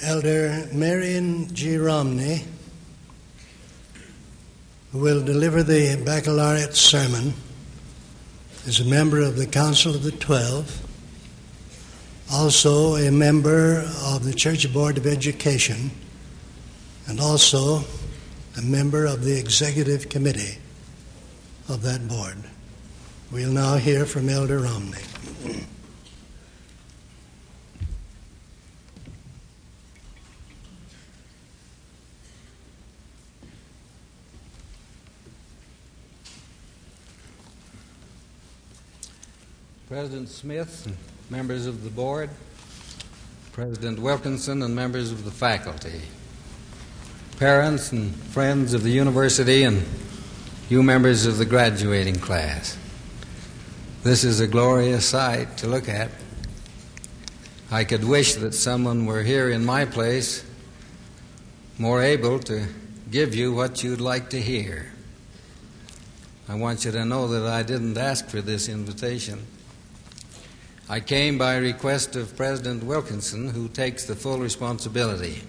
Elder Marion G. Romney, who will deliver the baccalaureate sermon, is a member of the Council of the 12, also a member of the Church Board of Education, and also a member of the Executive Committee of that board. We'll now hear from Elder Romney. President Smith and members of the board, President Wilkinson and members of the faculty, parents and friends of the university, and you members of the graduating class. This is a glorious sight to look at. I could wish that someone were here in my place, more able to give you what you'd like to hear. I want you to know that I didn't ask for this invitation. I came by request of President Wilkinson, who takes the full responsibility.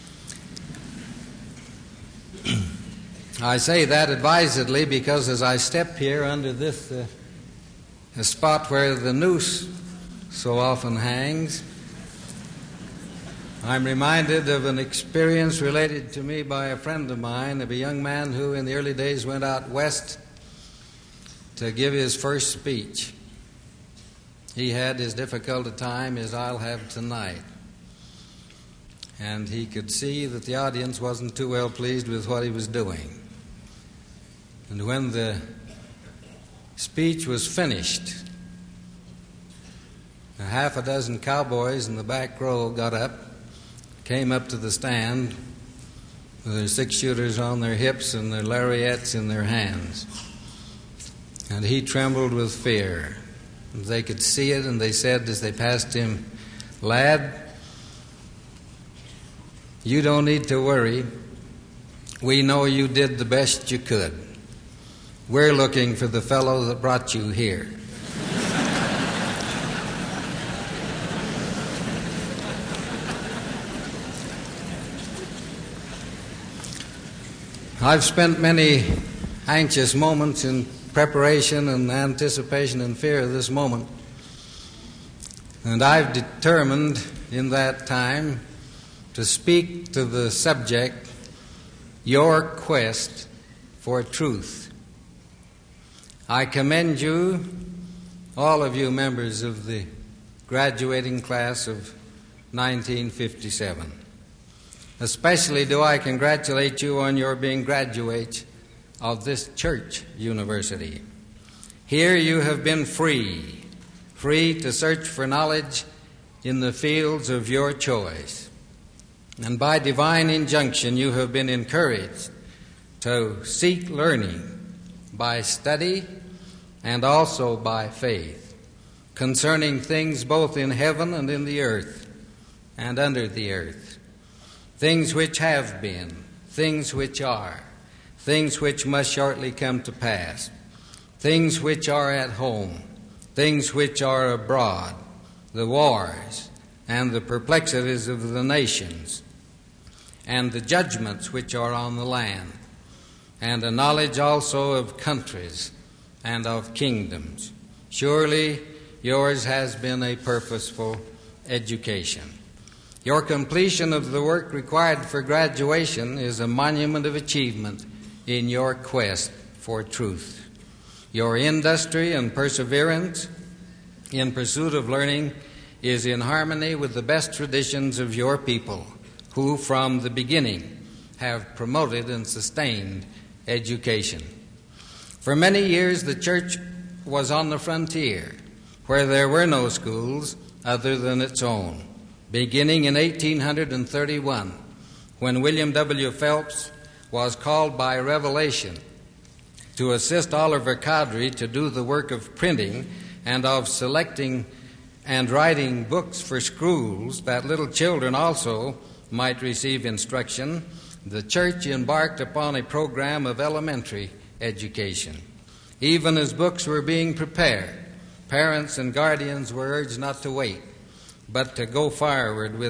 I say that advisedly because as I step here under this spot where the noose so often hangs, I'm reminded of an experience related to me by a friend of mine, of a young man who in the early days went out west to give his first speech. He had as difficult a time as I'll have tonight. And he could see that the audience wasn't too well pleased with what he was doing. And when the speech was finished, a half a dozen cowboys in the back row got up, came up to the stand with their six-shooters on their hips and their lariats in their hands. And he trembled with fear. They could see it, and they said as they passed him, "Lad, you don't need to worry. We know you did the best you could. We're looking for the fellow that brought you here." I've spent many anxious moments in preparation and anticipation and fear of this moment. And I've determined in that time to speak to the subject, your quest for truth. I commend you, all of you members of the graduating class of 1957. Especially do I congratulate you on your being graduates of this church university. Here you have been free to search for knowledge in the fields of your choice. And by divine injunction you have been encouraged to seek learning by study and also by faith concerning things both in heaven and in the earth and under the earth, things which have been, things which are, things which must shortly come to pass, things which are at home, things which are abroad, the wars and the perplexities of the nations, and the judgments which are on the land, and a knowledge also of countries and of kingdoms. Surely yours has been a purposeful education. Your completion of the work required for graduation is a monument of achievement in your quest for truth. Your industry and perseverance in pursuit of learning is in harmony with the best traditions of your people, who from the beginning have promoted and sustained education. For many years the church was on the frontier, where there were no schools other than its own, beginning in 1831, when William W. Phelps was called by revelation to assist Oliver Cowdery to do the work of printing and of selecting and writing books for schools that little children also might receive instruction. The church embarked upon a program of elementary education. Even as books were being prepared, parents and guardians were urged not to wait, but to go forward with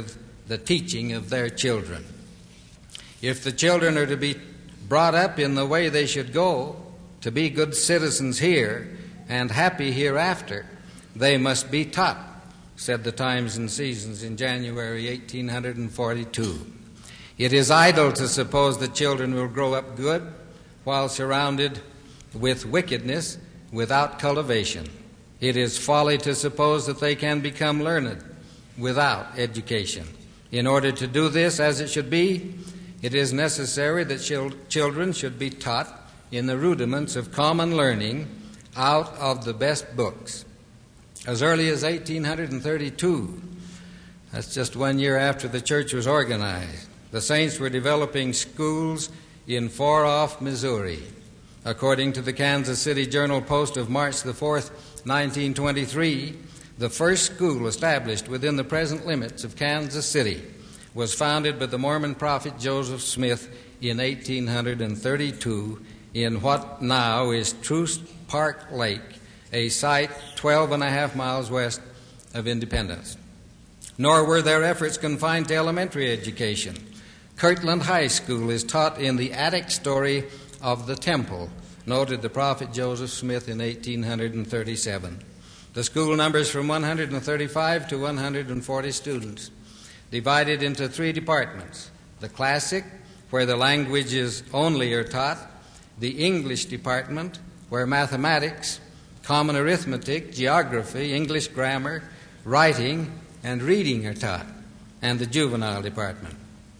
the teaching of their children. If the children are to be brought up in the way they should go, to be good citizens here and happy hereafter, they must be taught, said the Times and Seasons in January 1842. It is idle to suppose that children will grow up good while surrounded with wickedness without cultivation. It is folly to suppose that they can become learned without education. In order to do this as it should be, it is necessary that children should be taught in the rudiments of common learning out of the best books. As early as 1832, that's just 1 year after the church was organized, the saints were developing schools in far-off Missouri. According to the Kansas City Journal-Post of March the 4th, 1923, the first school established within the present limits of Kansas City was founded by the Mormon prophet Joseph Smith in 1832 in what now is Truce Park Lake, a site 12.5 miles west of Independence. Nor were their efforts confined to elementary education. Kirtland High School is taught in the attic story of the temple, noted the prophet Joseph Smith in 1837. The school numbers from 135 to 140 students, divided into 3 departments: the classic, where the languages only are taught; the English department, where mathematics, common arithmetic, geography, English grammar, writing, and reading are taught; and the juvenile department.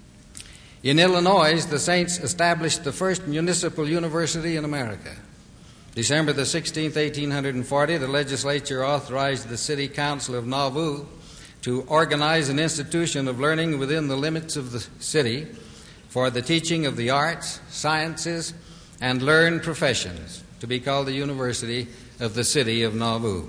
In Illinois, the saints established the first municipal university in America. December the 16th, 1840, the legislature authorized the City Council of Nauvoo to organize an institution of learning within the limits of the city for the teaching of the arts, sciences, and learned professions, to be called the University of the City of Nauvoo.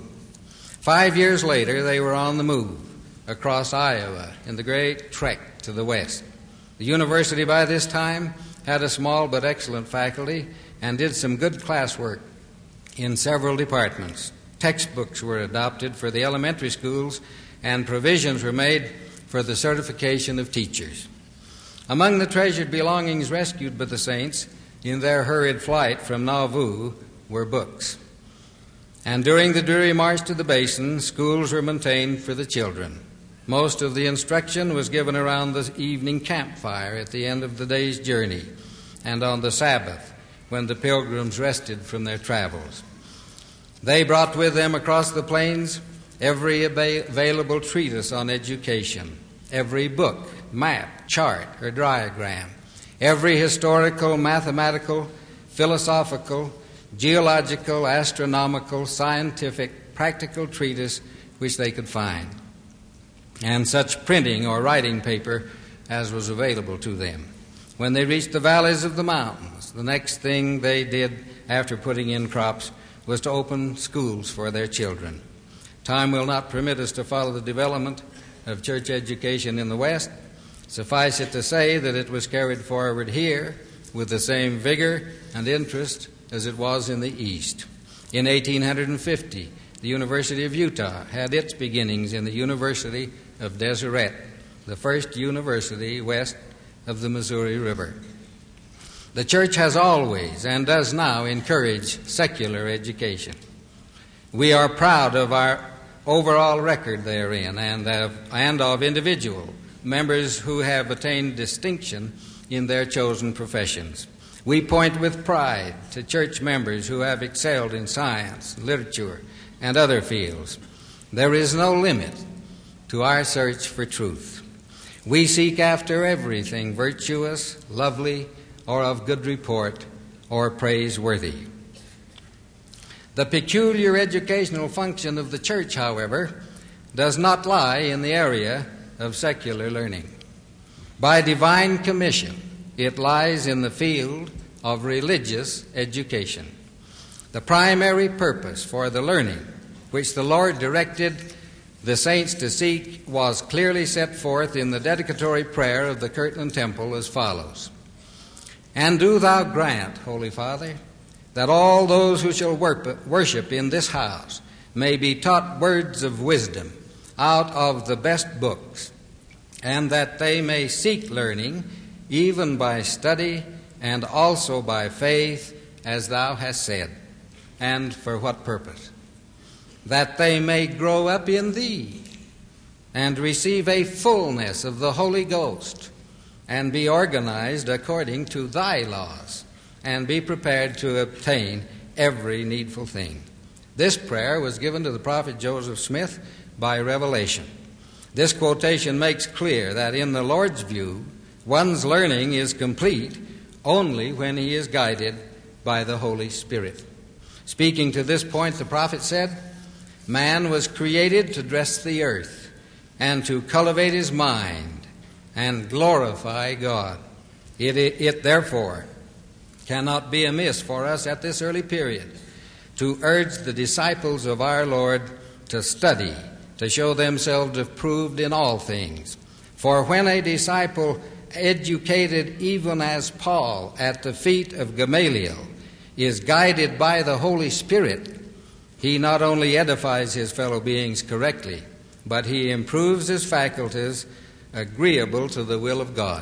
5 years later, they were on the move across Iowa in the great trek to the west. The university by this time had a small but excellent faculty and did some good classwork in several departments. Textbooks were adopted for the elementary schools, and provisions were made for the certification of teachers. Among the treasured belongings rescued by the saints in their hurried flight from Nauvoo were books. And during the dreary march to the basin, schools were maintained for the children. Most of the instruction was given around the evening campfire at the end of the day's journey and on the Sabbath, when the pilgrims rested from their travels. They brought with them across the plains every available treatise on education, every book, map, chart, or diagram, every historical, mathematical, philosophical, geological, astronomical, scientific, practical treatise which they could find, and such printing or writing paper as was available to them. When they reached the valleys of the mountains, the next thing they did after putting in crops was to open schools for their children. Time will not permit us to follow the development of church education in the West. Suffice it to say that it was carried forward here with the same vigor and interest as it was in the East. In 1850, the University of Utah had its beginnings in the University of Deseret, the first university west of the Missouri River. The church has always and does now encourage secular education. We are proud of our overall record therein and of individual members who have attained distinction in their chosen professions. We point with pride to church members who have excelled in science, literature, and other fields. There is no limit to our search for truth. We seek after everything virtuous, lovely, or of good report, or praiseworthy. The peculiar educational function of the church, however, does not lie in the area of secular learning. By divine commission, it lies in the field of religious education. The primary purpose for the learning which the Lord directed the saints to seek was clearly set forth in the dedicatory prayer of the Kirtland Temple as follows: "And do thou grant, Holy Father, that all those who shall worship in this house may be taught words of wisdom out of the best books, and that they may seek learning, even by study and also by faith, as thou hast said. And for what purpose? That they may grow up in thee, and receive a fullness of the Holy Ghost, and be organized according to thy laws, and be prepared to obtain every needful thing. This prayer was given to the prophet Joseph Smith by revelation. This quotation makes clear that in the Lord's view, one's learning is complete only when he is guided by the Holy Spirit. Speaking to this point, the prophet said, "Man was created to dress the earth and to cultivate his mind and glorify God. It therefore cannot be amiss for us at this early period to urge the disciples of our Lord to study, to show themselves approved in all things. For when a disciple educated even as Paul at the feet of Gamaliel is guided by the Holy Spirit, he not only edifies his fellow beings correctly, but he improves his faculties agreeable to the will of God."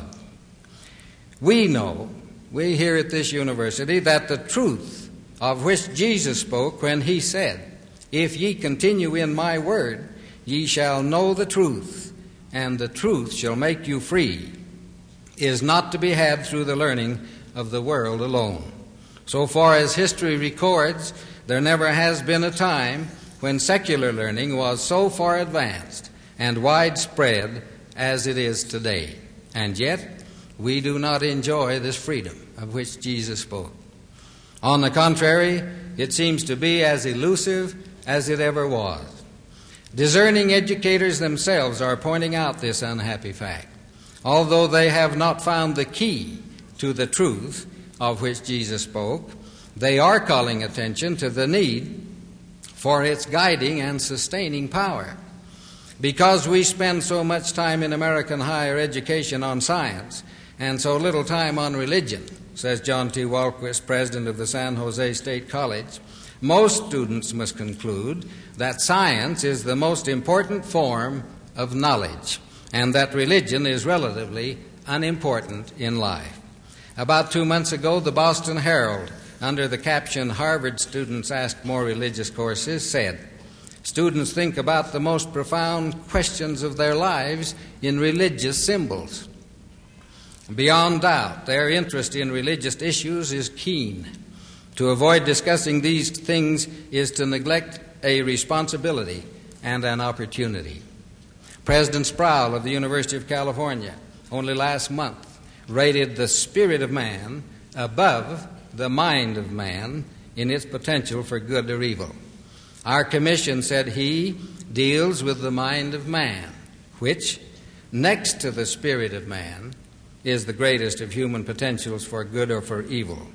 We know, we here at this university, that the truth of which Jesus spoke when he said, "If ye continue in my word, ye shall know the truth, and the truth shall make you free," is not to be had through the learning of the world alone. So far as history records, there never has been a time when secular learning was so far advanced and widespread as it is today. And yet, we do not enjoy this freedom of which Jesus spoke. On the contrary, it seems to be as elusive as it ever was. Discerning educators themselves are pointing out this unhappy fact. Although they have not found the key to the truth of which Jesus spoke, they are calling attention to the need for its guiding and sustaining power. Because we spend so much time in American higher education on science and so little time on religion, says John T. Walquist, president of the San Jose State College, most students must conclude that science is the most important form of knowledge and that religion is relatively unimportant in life. About 2 months ago, the Boston Herald, under the caption "Harvard Students Ask More Religious Courses," said, "Students think about the most profound questions of their lives in religious symbols. Beyond doubt, their interest in religious issues is keen. To avoid discussing these things is to neglect a responsibility and an opportunity." President Sproul of the University of California, only last month, rated the spirit of man above the mind of man in its potential for good or evil. Our commission, said he, deals with the mind of man, which, next to the spirit of man, is the greatest of human potentials for good or for evil.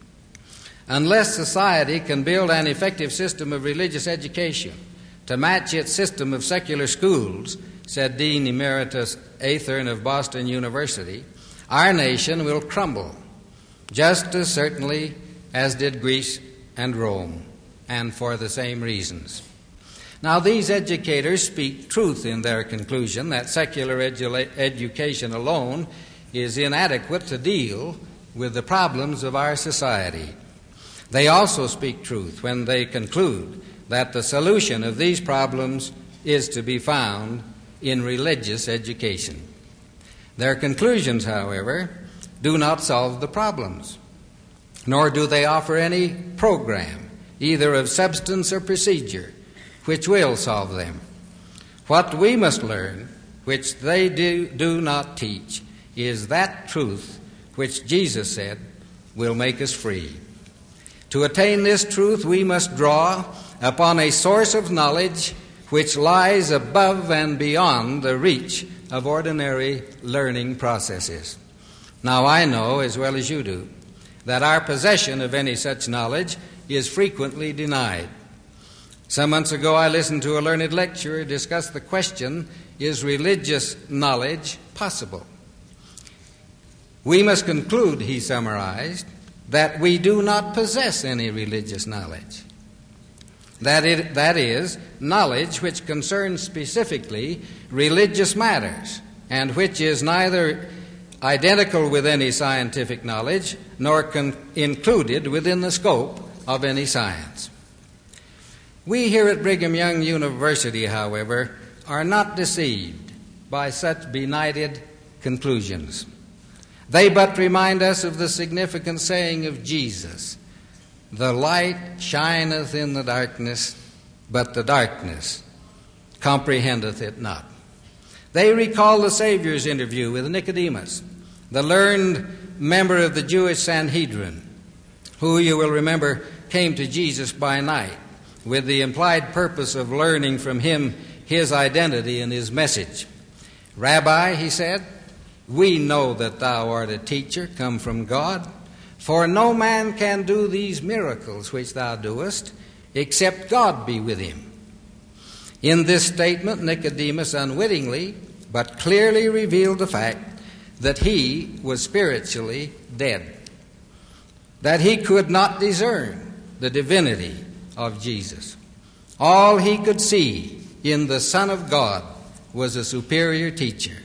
Unless society can build an effective system of religious education to match its system of secular schools, said Dean Emeritus Athern of Boston University, our nation will crumble, just as certainly as did Greece and Rome, and for the same reasons. Now, these educators speak truth in their conclusion that secular education alone is inadequate to deal with the problems of our society. They also speak truth when they conclude that the solution of these problems is to be found in religious education. Their conclusions, however, do not solve the problems, nor do they offer any program, either of substance or procedure, which will solve them. What we must learn, which they do not teach, is that truth which Jesus said will make us free. To attain this truth, we must draw upon a source of knowledge which lies above and beyond the reach of ordinary learning processes. Now, I know, as well as you do, that our possession of any such knowledge is frequently denied. Some months ago, I listened to a learned lecturer discuss the question, is religious knowledge possible? We must conclude, he summarized, that we do not possess any religious knowledge. That is, knowledge which concerns specifically religious matters, and which is neither identical with any scientific knowledge nor included within the scope of any science. We here at Brigham Young University, however, are not deceived by such benighted conclusions. They but remind us of the significant saying of Jesus, "The light shineth in the darkness, but the darkness comprehendeth it not." They recall the Savior's interview with Nicodemus, the learned member of the Jewish Sanhedrin, who, you will remember, came to Jesus by night with the implied purpose of learning from him his identity and his message. "Rabbi," he said, "we know that thou art a teacher come from God, for no man can do these miracles which thou doest, except God be with him." In this statement, Nicodemus unwittingly but clearly revealed the fact that he was spiritually dead, that he could not discern the divinity of Jesus. All he could see in the Son of God was a superior teacher.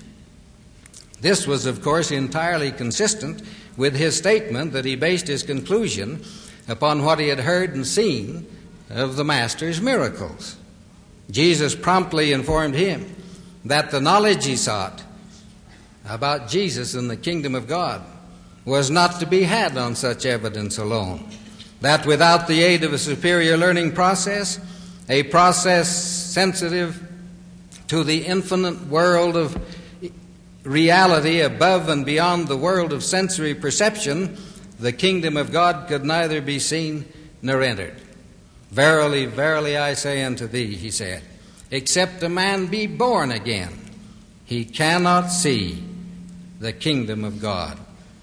This was, of course, entirely consistent with his statement that he based his conclusion upon what he had heard and seen of the Master's miracles. Jesus promptly informed him that the knowledge he sought about Jesus and the kingdom of God was not to be had on such evidence alone, that without the aid of a superior learning process, a process sensitive to the infinite world of reality above and beyond the world of sensory perception, the kingdom of God could neither be seen nor entered. "Verily, verily, I say unto thee," he said, "except a man be born again, he cannot see the kingdom of God."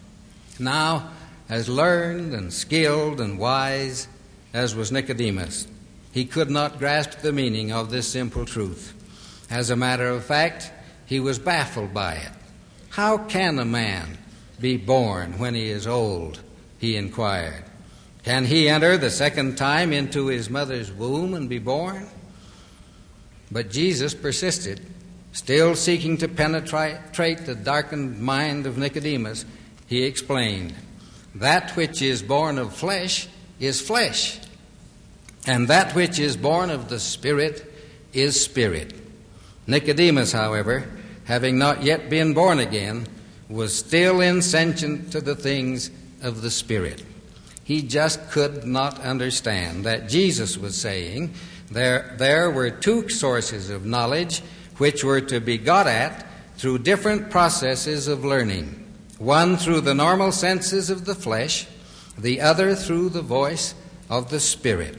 Now, as learned and skilled and wise as was Nicodemus, he could not grasp the meaning of this simple truth. As a matter of fact, he was baffled by it. "How can a man be born when he is old?" he inquired. "Can he enter the second time into his mother's womb and be born?" But Jesus persisted, still seeking to penetrate the darkened mind of Nicodemus. He explained, "That which is born of flesh is flesh, and that which is born of the Spirit is spirit." Nicodemus, however, having not yet been born again, was still insentient to the things of the Spirit. He just could not understand that Jesus was saying there were two sources of knowledge which were to be got at through different processes of learning, one through the normal senses of the flesh, the other through the voice of the Spirit.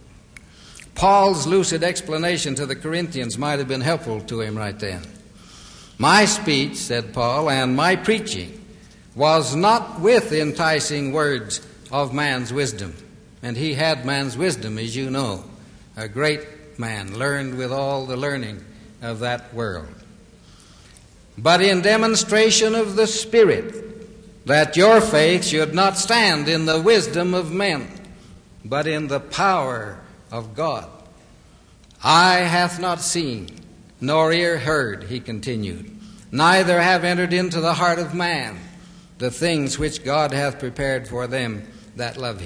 Paul's lucid explanation to the Corinthians might have been helpful to him right then. "My speech," said Paul, "and my preaching was not with enticing words of man's wisdom." And he had man's wisdom, as you know, a great man, learned with all the learning of that world. "But in demonstration of the Spirit, that your faith should not stand in the wisdom of men, but in the power of God. Eye hath not seen, nor ear heard," he continued, "neither have entered into the heart of man the things which God hath prepared for them that love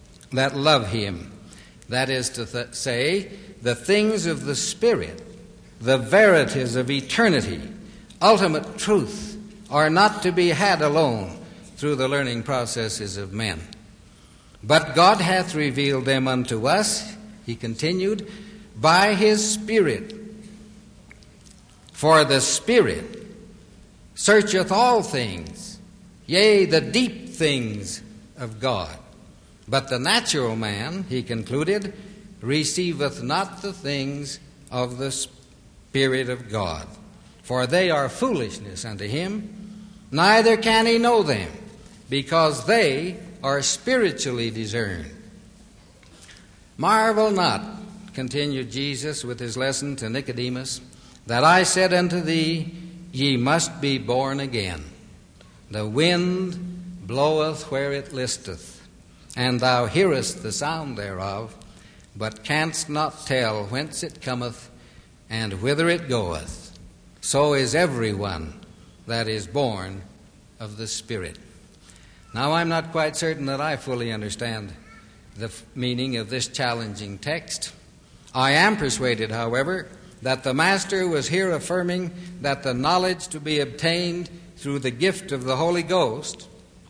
him. That is to say, the things of the Spirit, the verities of eternity, ultimate truth, are not to be had alone through the learning processes of men. But God hath revealed them unto us," he continued, "by his Spirit. For the Spirit searcheth all things, yea, the deep things of God. But the natural man," he concluded, "receiveth not the things of the Spirit of God, for they are foolishness unto him, neither can he know them, because they are spiritually discerned. Marvel not," continued Jesus with his lesson to Nicodemus, "that I said unto thee, ye must be born again. The wind bloweth where it listeth, and thou hearest the sound thereof, but canst not tell whence it cometh and whither it goeth. So is every one that is born of the Spirit. Now, I'm not quite certain that I fully understand the meaning of this challenging text. I am persuaded, however, that the Master was here affirming that the knowledge to be obtained through the gift of the Holy Ghost,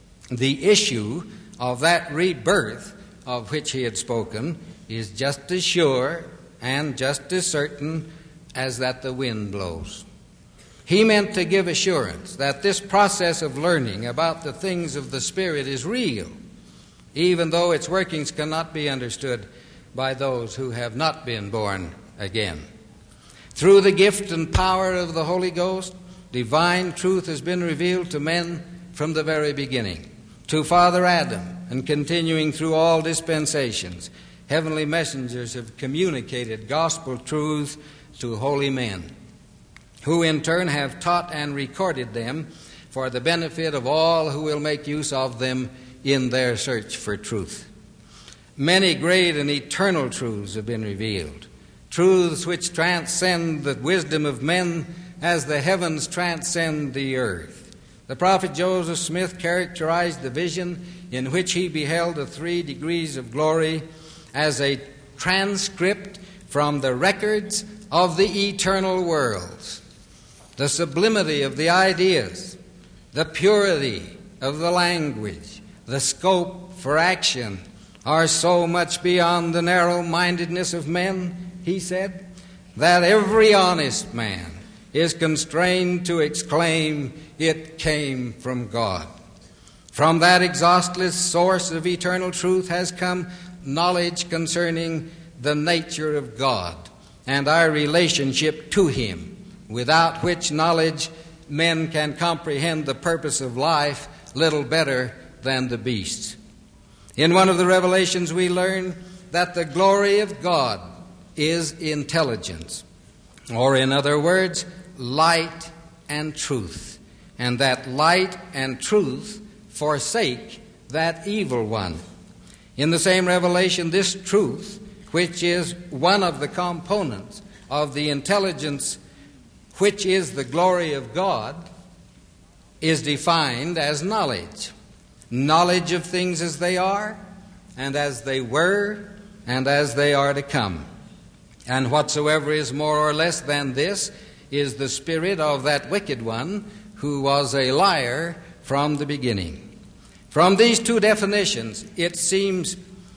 the issue of that rebirth of which he had spoken, is just as sure and just as certain as that the wind blows. He meant to give assurance that this process of learning about the things of the Spirit is real, even though its workings cannot be understood by those who have not been born again. Through the gift and power of the Holy Ghost, divine truth has been revealed to men from the very beginning. To Father Adam, and continuing through all dispensations, heavenly messengers have communicated gospel truths to holy men, who in turn have taught and recorded them for the benefit of all who will make use of them in their search for truth. Many great and eternal truths have been revealed, truths which transcend the wisdom of men as the heavens transcend the earth. The prophet Joseph Smith characterized the vision in which he beheld the 3 degrees of glory as a transcript from the records of the eternal worlds. The sublimity of the ideas, the purity of the language, the scope for action are so much beyond the narrow-mindedness of men, he said, that every honest man is constrained to exclaim, "It came from God." From that exhaustless source of eternal truth has come knowledge concerning the nature of God and our relationship to Him, without which knowledge men can comprehend the purpose of life little better than the beasts. In one of the revelations we learn that the glory of God is intelligence, or in other words, light and truth, and that light and truth forsake that evil one. In the same revelation, this truth, which is one of the components of the intelligence which is the glory of God, is defined as knowledge. Knowledge of things as they are, and as they were, and as they are to come. And whatsoever is more or less than this is the spirit of that wicked one who was a liar from the beginning. From these two definitions, it seems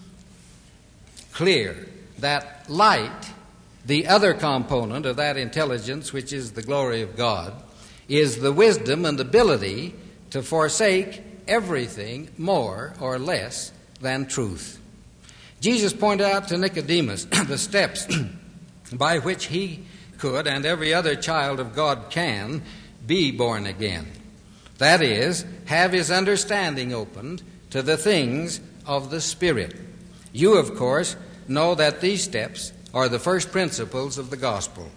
clear that light, the other component of that intelligence which is the glory of God, is the wisdom and ability to forsake everything more or less than truth. Jesus pointed out to Nicodemus the steps by which he could, and every other child of God can, be born again. That is, have his understanding opened to the things of the Spirit. You, of course, know that these steps are the first principles of the gospel.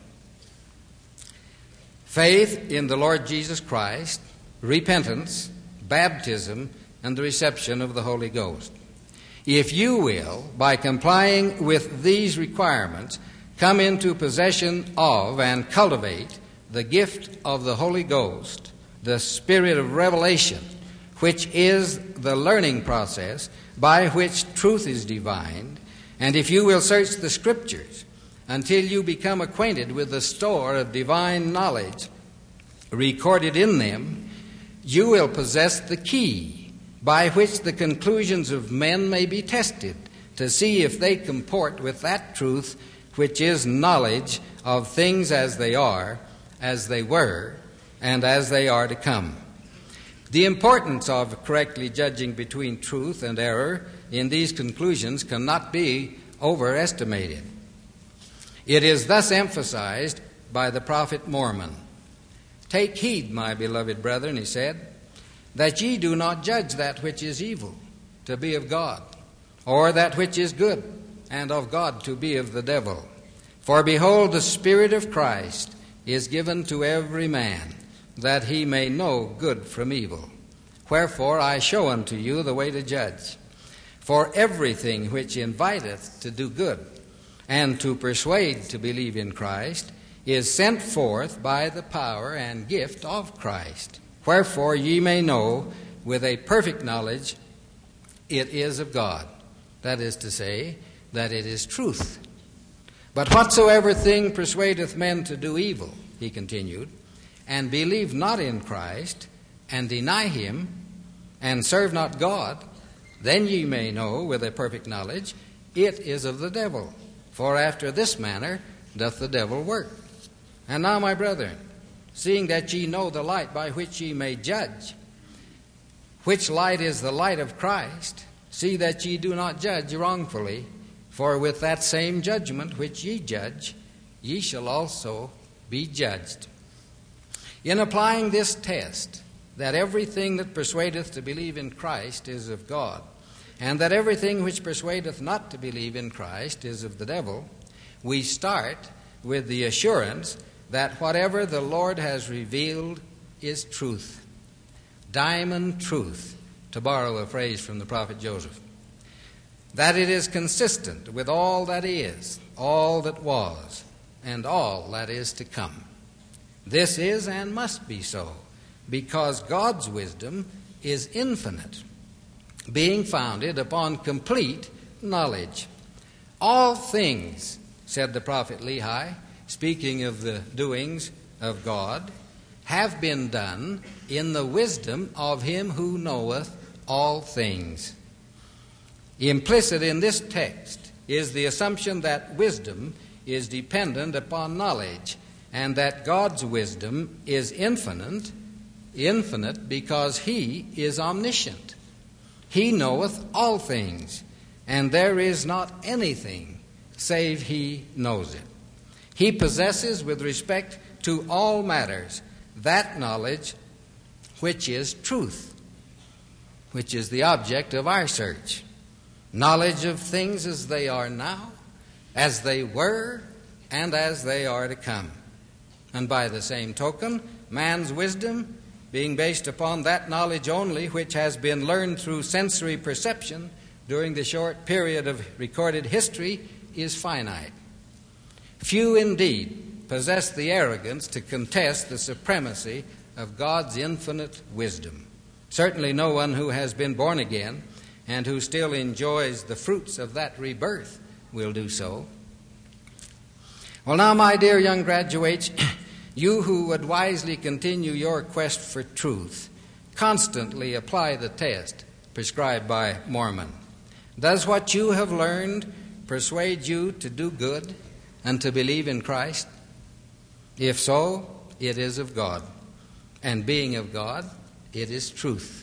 Faith in the Lord Jesus Christ, repentance, baptism, and the reception of the Holy Ghost. If you will, by complying with these requirements, come into possession of and cultivate the gift of the Holy Ghost, the spirit of revelation, which is the learning process by which truth is divined, and if you will search the Scriptures until you become acquainted with the store of divine knowledge recorded in them, you will possess the key by which the conclusions of men may be tested to see if they comport with that truth which is knowledge of things as they are, as they were, and as they are to come. The importance of correctly judging between truth and error in these conclusions cannot be overestimated. It is thus emphasized by the prophet Mormon. "Take heed, my beloved brethren," he said, "that ye do not judge that which is evil to be of God, or that which is good and of God to be of the devil. For behold, the Spirit of Christ is given to every man, that he may know good from evil. Wherefore I show unto you the way to judge. For everything which inviteth to do good, and to persuade to believe in Christ, is sent forth by the power and gift of Christ. Wherefore ye may know with a perfect knowledge it is of God. That is to say, that it is truth. But whatsoever thing persuadeth men to do evil, he continued, and believe not in Christ, and deny him, and serve not God, then ye may know with a perfect knowledge it is of the devil. For after this manner doth the devil work. And now, my brethren, seeing that ye know the light by which ye may judge, which light is the light of Christ, see that ye do not judge wrongfully, for with that same judgment which ye judge, ye shall also be judged. In applying this test, that everything that persuadeth to believe in Christ is of God, and that everything which persuadeth not to believe in Christ is of the devil, we start with the assurance that whatever the Lord has revealed is truth. Diamond truth, to borrow a phrase from the prophet Joseph. That it is consistent with all that is, all that was, and all that is to come. This is and must be so, because God's wisdom is infinite, being founded upon complete knowledge. All things, said the prophet Lehi, speaking of the doings of God, have been done in the wisdom of him who knoweth all things. Implicit in this text is the assumption that wisdom is dependent upon knowledge, and that God's wisdom is infinite because he is omniscient. He knoweth all things, and there is not anything save he knows it. He possesses with respect to all matters that knowledge which is truth, which is the object of our search. Knowledge of things as they are now, as they were, and as they are to come. And by the same token, man's wisdom, being based upon that knowledge only which has been learned through sensory perception during the short period of recorded history, is finite. Few indeed possess the arrogance to contest the supremacy of God's infinite wisdom. Certainly no one who has been born again and who still enjoys the fruits of that rebirth will do so. Well, now, my dear young graduates, you who would wisely continue your quest for truth, constantly apply the test prescribed by Mormon. Does what you have learned persuade you to do good and to believe in Christ? If so, it is of God. And being of God, it is truth.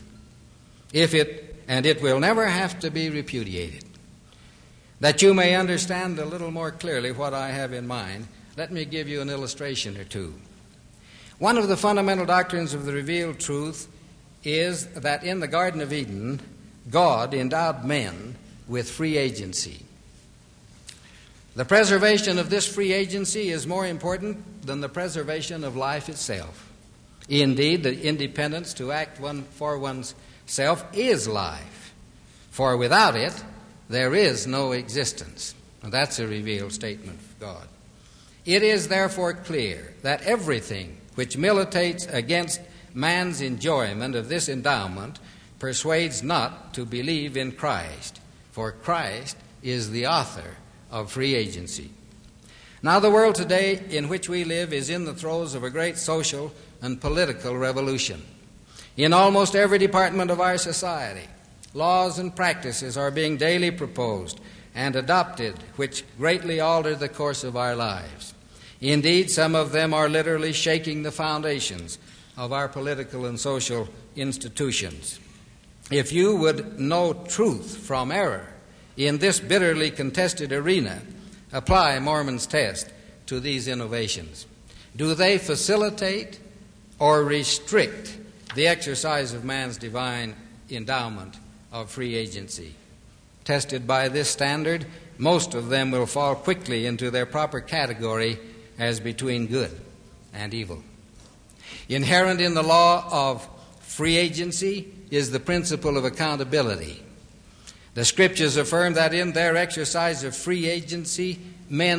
It will never have to be repudiated. That you may understand a little more clearly what I have in mind, let me give you an illustration or two. One of the fundamental doctrines of the revealed truth is that in the Garden of Eden, God endowed men with free agency. The preservation of this free agency is more important than the preservation of life itself. Indeed, the independence to act for oneself is life, for without it, there is no existence. And that's a revealed statement of God. It is therefore clear that everything which militates against man's enjoyment of this endowment persuades not to believe in Christ, for Christ is the author of free agency. Now, the world today in which we live is in the throes of a great social and political revolution. In almost every department of our society, laws and practices are being daily proposed and adopted which greatly alter the course of our lives. Indeed, some of them are literally shaking the foundations of our political and social institutions. If you would know truth from error in this bitterly contested arena, apply Mormon's test to these innovations. Do they facilitate or restrict the exercise of man's divine endowment of free agency? Tested by this standard, most of them will fall quickly into their proper category as between good and evil. Inherent in the law of free agency is the principle of accountability. The Scriptures affirm that in their exercise of free agency, men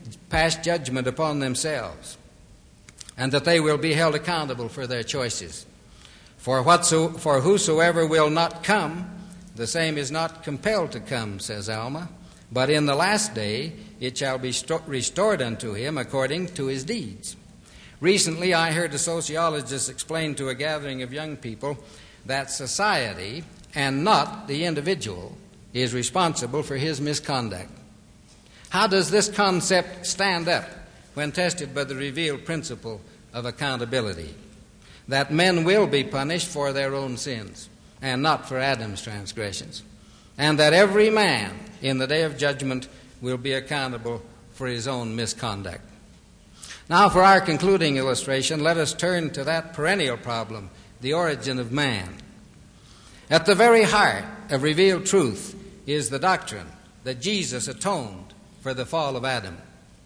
pass judgment upon themselves, and that they will be held accountable for their choices. For whosoever will not come, the same is not compelled to come, says Alma, but in the last day it shall be restored unto him according to his deeds. Recently I heard a sociologist explain to a gathering of young people that society and not the individual is responsible for his misconduct. How does this concept stand up when tested by the revealed principle of accountability? That men will be punished for their own sins and not for Adam's transgressions, and that every man in the day of judgment will be accountable for his own misconduct. Now, for our concluding illustration, let us turn to that perennial problem, the origin of man. At the very heart of revealed truth is the doctrine that Jesus atoned for the fall of Adam.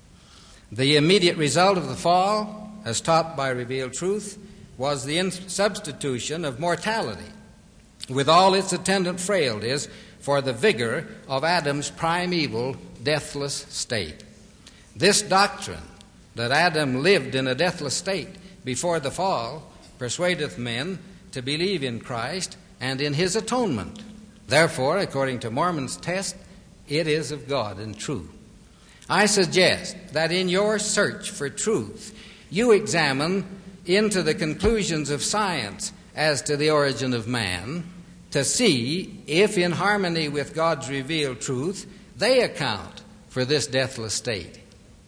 The immediate result of the fall, as taught by revealed truth, was the substitution of mortality, with all its attendant frailties, for the vigor of Adam's primeval deathless state. This doctrine, that Adam lived in a deathless state before the fall, persuadeth men to believe in Christ and in his atonement. Therefore, according to Mormon's test, it is of God and true. I suggest that in your search for truth, you examine into the conclusions of science as to the origin of man, to see if, in harmony with God's revealed truth, they account for this deathless state.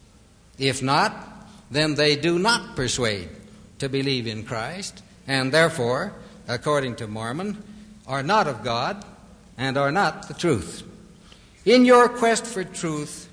If not, then they do not persuade to believe in Christ, and therefore, according to Mormon, are not of God and are not the truth. In your quest for truth,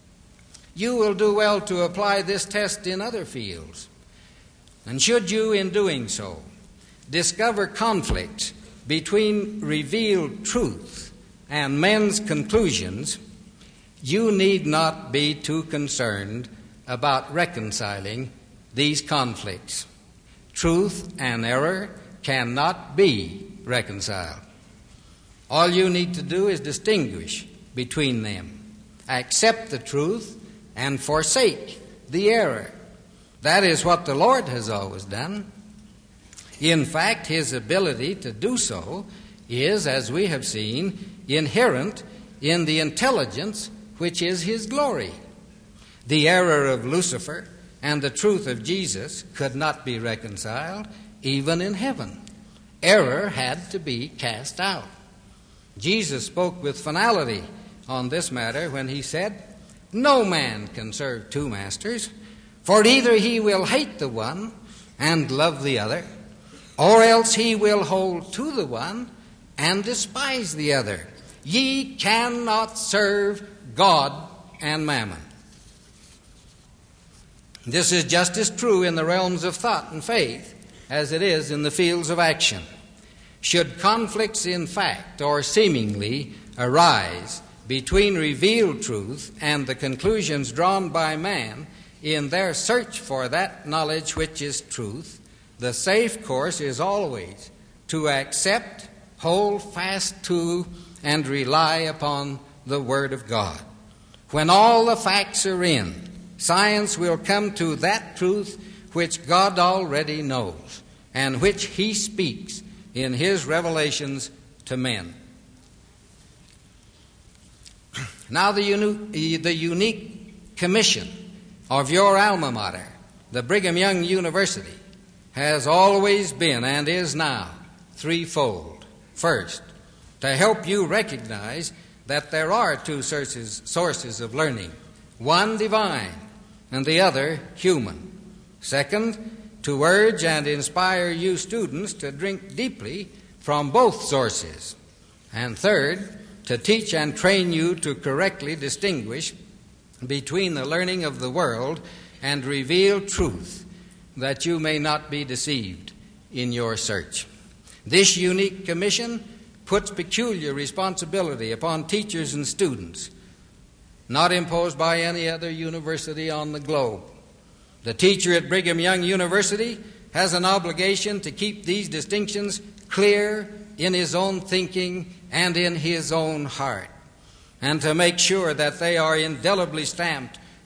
you will do well to apply this test in other fields. And should you, in doing so, discover conflict between revealed truth and men's conclusions, you need not be too concerned about reconciling these conflicts. Truth and error cannot be reconciled. All you need to do is distinguish between them. Accept the truth and forsake the error. That is what the Lord has always done. In fact, his ability to do so is, as we have seen, inherent in the intelligence which is his glory. The error of Lucifer and the truth of Jesus could not be reconciled, even in heaven. Error had to be cast out. Jesus spoke with finality on this matter when he said, "No man can serve two masters, for either he will hate the one and love the other, or else he will hold to the one and despise the other. Ye cannot serve God and mammon." This is just as true in the realms of thought and faith as it is in the fields of action. Should conflicts in fact or seemingly arise between revealed truth and the conclusions drawn by man in their search for that knowledge which is truth, the safe course is always to accept, hold fast to, and rely upon the Word of God. When all the facts are in, science will come to that truth which God already knows and which he speaks in his revelations to men. Now the unique commission of your alma mater, the Brigham Young University, has always been and is now threefold. First, to help you recognize that there are two sources of learning, one divine and the other human. Second, to urge and inspire you students to drink deeply from both sources. And third, to teach and train you to correctly distinguish between the learning of the world and revealed truth, that you may not be deceived in your search. This unique commission puts peculiar responsibility upon teachers and students, not imposed by any other university on the globe. The teacher at Brigham Young University has an obligation to keep these distinctions clear in his own thinking and in his own heart, and to make sure that they are indelibly stamped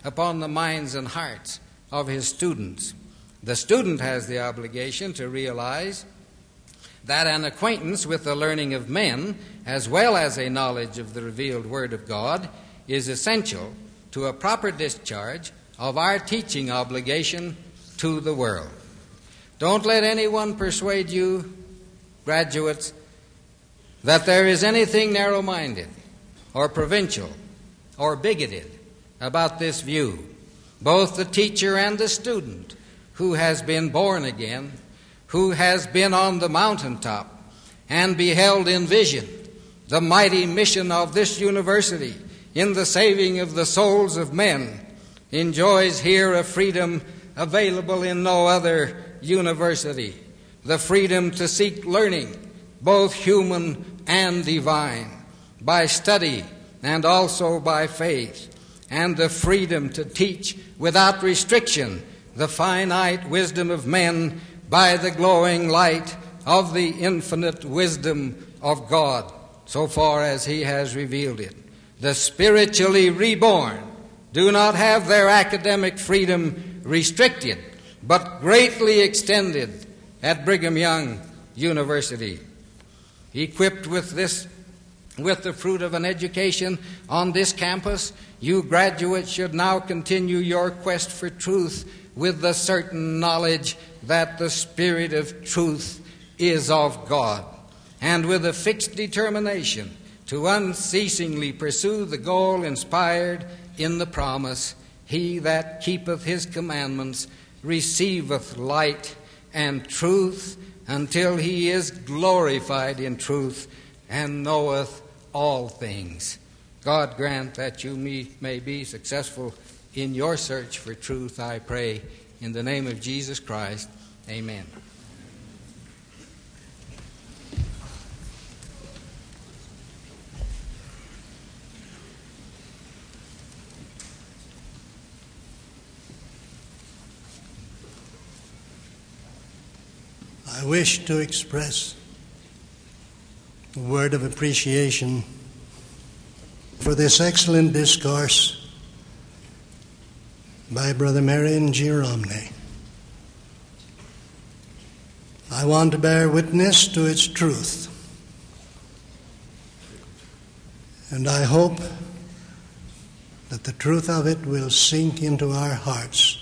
upon the minds and hearts of his students. The student has the obligation to realize that an acquaintance with the learning of men, as well as a knowledge of the revealed Word of God, is essential to a proper discharge of our teaching obligation to the world. Don't let anyone persuade you, graduates, that there is anything narrow-minded or provincial or bigoted about this view. Both the teacher and the student who has been born again, who has been on the mountaintop and beheld in vision the mighty mission of this university in the saving of the souls of men, enjoys here a freedom available in no other university, the freedom to seek learning, both human and divine, by study and also by faith, and the freedom to teach without restriction the finite wisdom of men by the glowing light of the infinite wisdom of God, so far as He has revealed it. The spiritually reborn do not have their academic freedom restricted, but greatly extended at Brigham Young University. Equipped with the fruit of an education on this campus, you graduates should now continue your quest for truth with the certain knowledge that the Spirit of truth is of God, and with a fixed determination to unceasingly pursue the goal inspired in the promise, "He that keepeth his commandments receiveth light and truth until he is glorified in truth and knoweth all things." God grant that you may be successful in your search for truth, I pray, in the name of Jesus Christ. Amen. I wish to express a word of appreciation for this excellent discourse by Brother Marion G. Romney. I want to bear witness to its truth, and I hope that the truth of it will sink into our hearts